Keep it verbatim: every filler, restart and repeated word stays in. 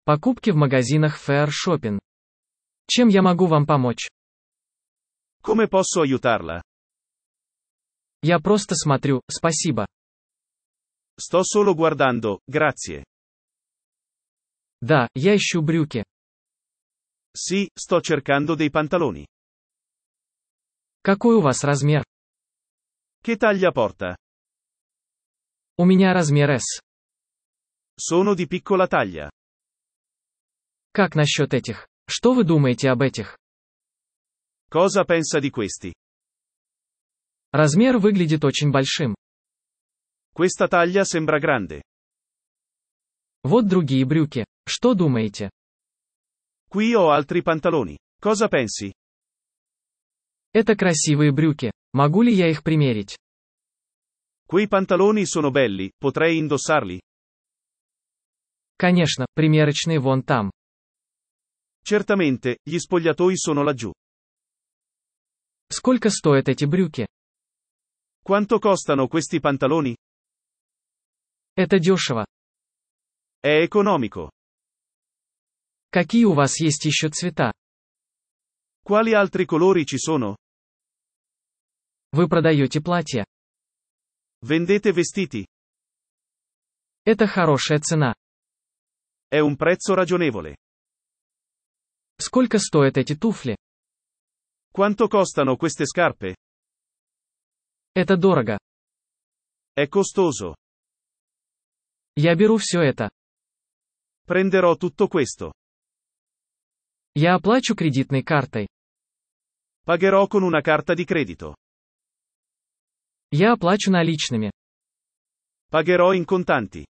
Покупки в магазинах Fair Shopping. Чем я могу вам помочь? Come posso aiutarla? Я просто смотрю, спасибо. Sto solo guardando, grazie. Да, я ищу брюки. Sì, sto cercando dei pantaloni. Какой у вас размер? Che taglia porta? У меня размер S. Sono di piccola taglia. Как насчет этих? Что вы думаете об этих? Cosa pensa di questi? Размер выглядит очень большим. Questa taglia sembra grande. Вот другие брюки. Что думаете? Qui ho altri pantaloni. Cosa pensi? Это красивые брюки. Могу ли я их примерить? Quei pantaloni sono belli, potrei indossarli? Конечно, примерочные вон там. Certamente, gli spogliatoi sono laggiù. Сколько стоят эти брюки? Quanto costano questi pantaloni? Это дешево. È economico. Какие у вас есть еще цвета? Quali altri colori ci sono? Вы продаете платья. Vendete vestiti? Это хорошая цена. È un prezzo ragionevole. Сколько стоят эти туфли? Quanto costano queste scarpe? Это дорого. È costoso. Я беру все это. Prenderò tutto questo. Я оплачу кредитной картой. Pagherò con una carta di credito. Я оплачу наличными. Pagherò in contanti.